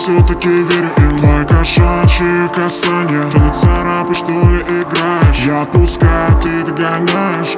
все-таки верю им. Твои кошачьи касания, ты на царапы что ли играешь? Я отпускаю, ты догоняешь.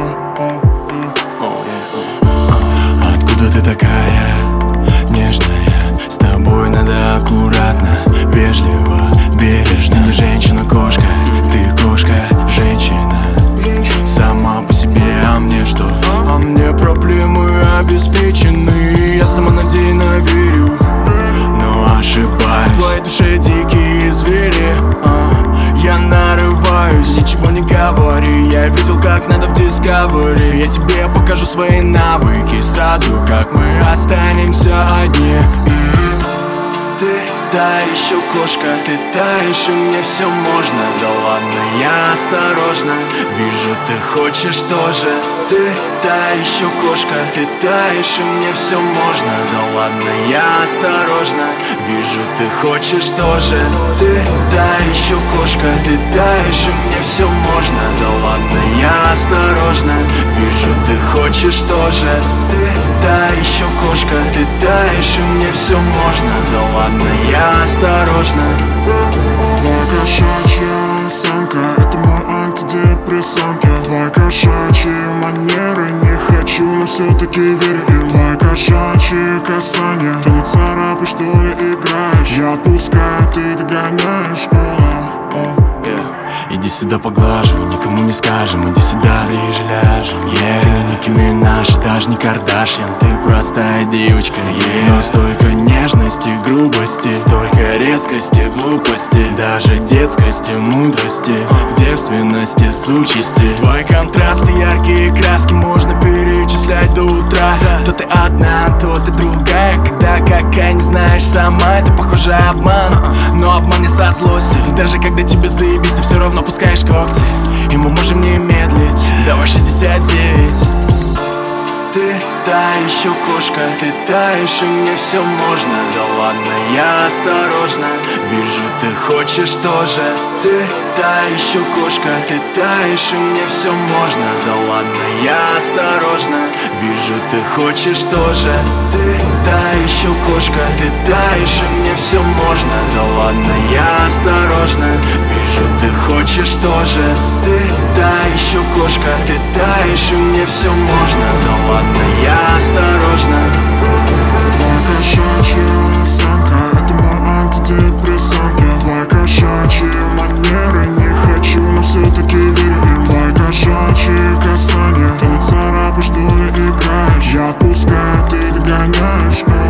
Откуда ты такая нежная? С тобой надо аккуратно, вежливо, бережно. Ты не женщина-кошка, ты кошка, женщина. Сама по себе, а мне что? А мне проблемы обеспечены. Я самонадеянно верю, но ошибаюсь. В твоей душе дикие звери, я нарываюсь. Ничего не говори, я видел, как надо в Discovery. Я тебе покажу свои навыки сразу, как мы останемся одни. И ты та еще кошка, ты таешь, и мне все можно. Да ладно, я осторожно, вижу, ты хочешь тоже. Ты та еще кошка, ты таешь, и мне все можно. Да ладно, я осторожно, вижу, ты хочешь тоже. Ты та еще кошка, ты таешь, и мне все можно. Да ладно, я осторожно, вижу, ты хочешь тоже. Ты та еще кошка, ты таешь, и мне все можно. Да ладно, я осторожно. Твоя кошачья осанка, это мой антидепрессант. Твои кошачьи манеры, не хочу, но все-таки верю им. Твои кошачьи касания, ты на царапы что ли играешь? Я отпускаю, ты догоняешь. Иди сюда поглажу, никому не скажем. Иди сюда, ближе ляжем, Ты не Ники Минаж, даже не Кардашьян. Ты простая девочка, Но столько нежности, грубости, столько резкости, глупости, даже детскости, мудрости, девственности, сучести. Твой контраст и яркие краски можно перечислять до утра. То ты одна, то ты другая. Когда какая не знаешь сама, это похоже обман, но обман не со злостью. Даже когда тебе заебись, ты все равно пускаешь когти. И мы можем не медлить, давай 69. Ты та еще кошка, ты таешь, и мне все можно. Да ладно, я осторожно, вижу, ты хочешь тоже. Ты та еще кошка, ты таешь, и мне все можно. Да ладно, я осторожно, вижу, ты хочешь тоже. Ты та еще кошка, ты таешь, и мне все можно. Да ладно, я осторожно, вижу, ты хочешь тоже. Ты та еще кошка, ты таешь, и мне все можно. Да ладно, я осторожно. Твоя кошачья осанка, это мой антидепрессант. Твои кошачьи манеры, не хочу, но все-таки верю им. Твои кошачьи касания, ты на царапы что ли играешь? Я отпускаю, ты догоняешь.